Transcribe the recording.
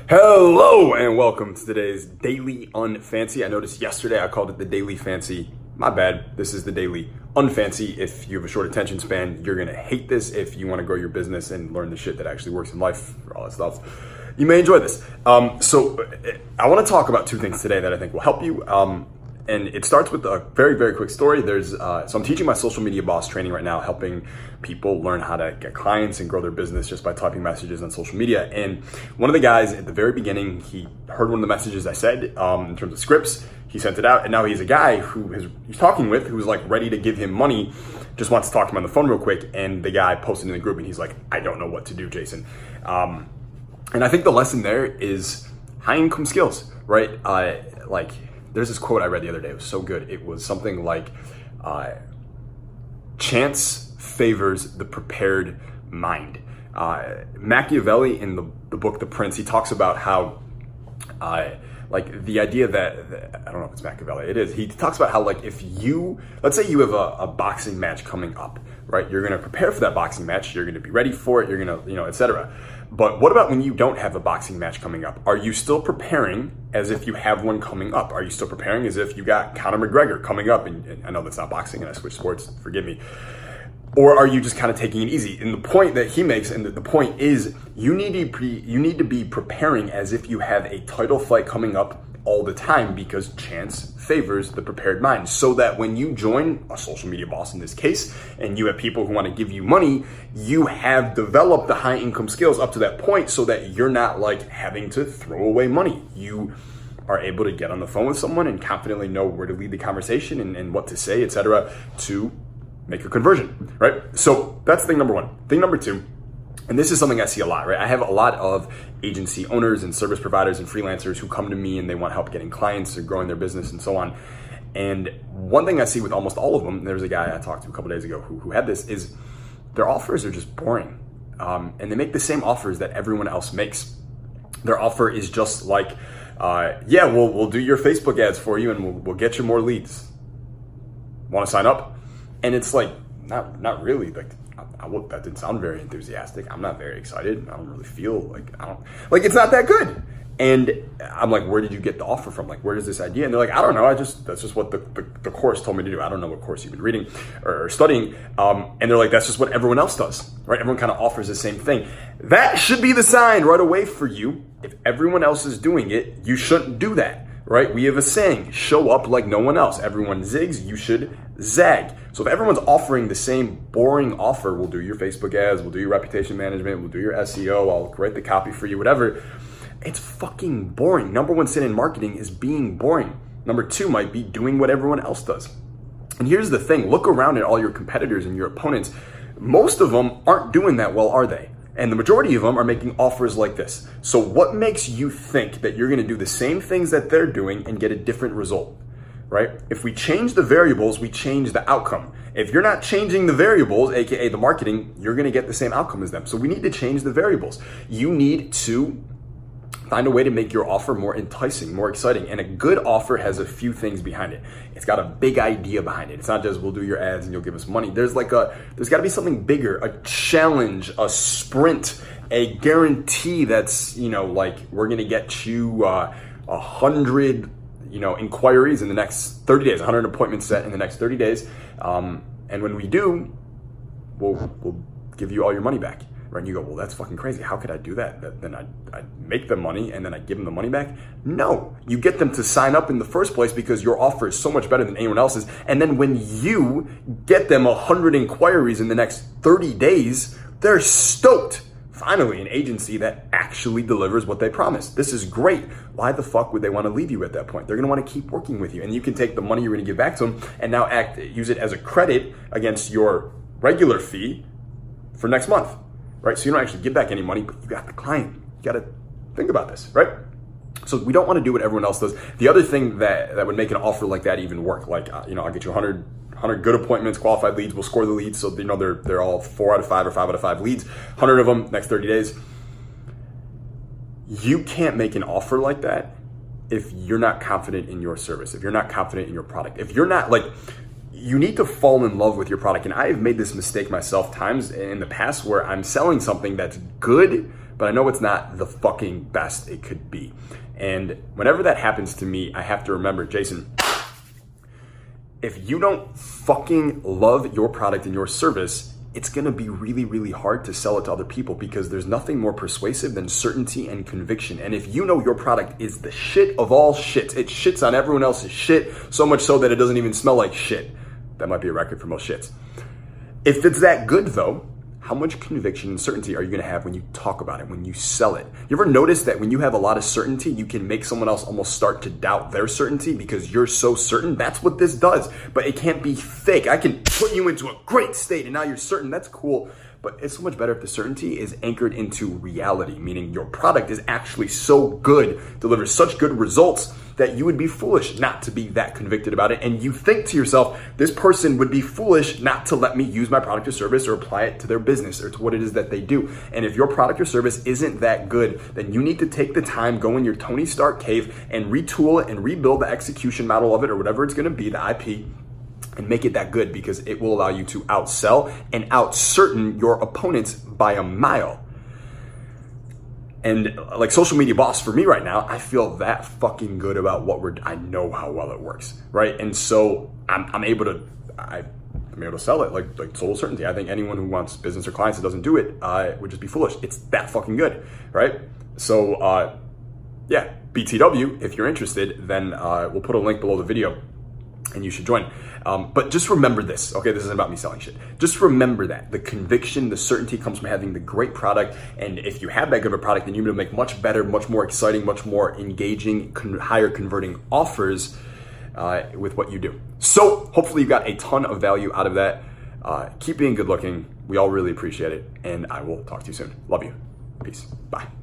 Hello and welcome to today's Daily Unfancy. I noticed yesterday I called it the Daily Fancy. My bad. This is the Daily Unfancy. If you have a short attention span, you're going to hate this. If you want to grow your business and learn the shit that actually works in life, all that stuff, you may enjoy this. So I want to talk about two things today that I think will help you. And it starts with a very, very quick story. So I'm teaching my social media boss training right now, helping people learn how to get clients and grow their business just by typing messages on social media. And one of the guys at the very beginning, he heard one of the messages I said in terms of scripts. He sent it out, and now he's a guy who he's talking with, who's like ready to give him money, just wants to talk to him on the phone real quick. And the guy posted in the group, and he's like, "I don't know what to do, Jason." And I think the lesson there is high income skills, right? There's this quote I read the other day. It was so good. It was something like, chance favors the prepared mind. Machiavelli in the book, The Prince, he talks about how, the idea that, I don't know if it's Machiavelli, it is. He talks about how, let's say you have a boxing match coming up, right? You're going to prepare for that boxing match. You're going to be ready for it. You're going to, et cetera. But what about when you don't have a boxing match coming up? Are you still preparing as if you have one coming up? Are you still preparing as if you got Conor McGregor coming up? And I know that's not boxing and I switched sports, forgive me. Or are you just kind of taking it easy? And the point that he makes, and the point is, you need to be preparing as if you have a title fight coming up all the time, because chance favors the prepared mind. So that when you join a social media boss in this case, and you have people who want to give you money, you have developed the high income skills up to that point so that you're not like having to throw away money. You are able to get on the phone with someone and confidently know where to lead the conversation and what to say, etc., to make a conversion, right? So that's thing number one. Thing number two, and this is something I see a lot, right? I have a lot of agency owners and service providers and freelancers who come to me and they want help getting clients or growing their business and so on. And one thing I see with almost all of them, there was a guy I talked to a couple days ago who had this, is their offers are just boring. And they make the same offers that everyone else makes. Their offer is just like, we'll do your Facebook ads for you and we'll get you more leads. Want to sign up? And it's like, not really. That didn't sound very enthusiastic. I'm not very excited. I don't really feel it's not that good. And I'm like, where did you get the offer from? Like, where is this idea? And they're like, I don't know. That's just what the course told me to do. I don't know what course you've been reading or studying. And they're like, that's just what everyone else does, right? Everyone kind of offers the same thing. That should be the sign right away for you. If everyone else is doing it, you shouldn't do that, right? We have a saying, show up like no one else. Everyone zigs, you should zag. So if everyone's offering the same boring offer, we'll do your Facebook ads, we'll do your reputation management, we'll do your SEO, I'll write the copy for you, whatever. It's fucking boring. Number one sin in marketing is being boring. Number two might be doing what everyone else does. And here's the thing, look around at all your competitors and your opponents. Most of them aren't doing that well, are they? And the majority of them are making offers like this. So what makes you think that you're gonna do the same things that they're doing and get a different result, right? If we change the variables, we change the outcome. If you're not changing the variables, AKA the marketing, you're gonna get the same outcome as them. So we need to change the variables. You need to find a way to make your offer more enticing, more exciting. And a good offer has a few things behind it. It's got a big idea behind it. It's not just, we'll do your ads and you'll give us money. There's gotta be something bigger, a challenge, a sprint, a guarantee that's, we're gonna get you 100, inquiries in the next 30 days, 100 appointments set in the next 30 days. And when we do, we'll give you all your money back. Right? And you go, well, that's fucking crazy. How could I do that? Then I make them money and then I give them the money back? No, you get them to sign up in the first place because your offer is so much better than anyone else's. And then when you get them 100 inquiries in the next 30 days, they're stoked. Finally, an agency that actually delivers what they promise. This is great. Why the fuck would they want to leave you at that point? They're going to want to keep working with you. And you can take the money you're going to give back to them and now use it as a credit against your regular fee for next month. Right? So you don't actually give back any money, but you got the client. You got to think about this, right? So we don't want to do what everyone else does. The other thing that would make an offer like that even work, I'll get you 100 good appointments, qualified leads, we'll score the leads. So, they're all 4 out of 5 or 5 out of 5 leads, 100 of them next 30 days. You can't make an offer like that if you're not confident in your service, if you're not confident in your product, if you're not you need to fall in love with your product. And I have made this mistake myself times in the past where I'm selling something that's good, but I know it's not the fucking best it could be. And whenever that happens to me, I have to remember, Jason, if you don't fucking love your product and your service, it's gonna be really, really hard to sell it to other people, because there's nothing more persuasive than certainty and conviction. And if you know your product is the shit of all shits, it shits on everyone else's shit, so much so that it doesn't even smell like shit. That might be a record for most shits. If it's that good though, how much conviction and certainty are you gonna have when you talk about it, when you sell it? You ever notice that when you have a lot of certainty, you can make someone else almost start to doubt their certainty because you're so certain? That's what this does, but it can't be fake. I can put you into a great state and now you're certain, that's cool. But it's so much better if the certainty is anchored into reality, meaning your product is actually so good, delivers such good results that you would be foolish not to be that convicted about it. And you think to yourself, this person would be foolish not to let me use my product or service or apply it to their business or to what it is that they do. And if your product or service isn't that good, then you need to take the time, go in your Tony Stark cave and retool it and rebuild the execution model of it, or whatever it's gonna be, the IP, and make it that good, because it will allow you to outsell and outcertain your opponents by a mile. And like Social Media Boss, for me right now, I feel that fucking good about what I know how well it works, right? And so I'm able to sell it like total certainty. I think anyone who wants business or clients that doesn't do it would just be foolish. It's that fucking good, right? So yeah, BTW, if you're interested, then we'll put a link below the video and you should join. But just remember this, okay? This isn't about me selling shit. Just remember that the conviction, the certainty comes from having the great product. And if you have that good of a product, then you're gonna make much better, much more exciting, much more engaging, higher converting offers with what you do. So hopefully you got a ton of value out of that. Keep being good looking. We all really appreciate it. And I will talk to you soon. Love you. Peace. Bye.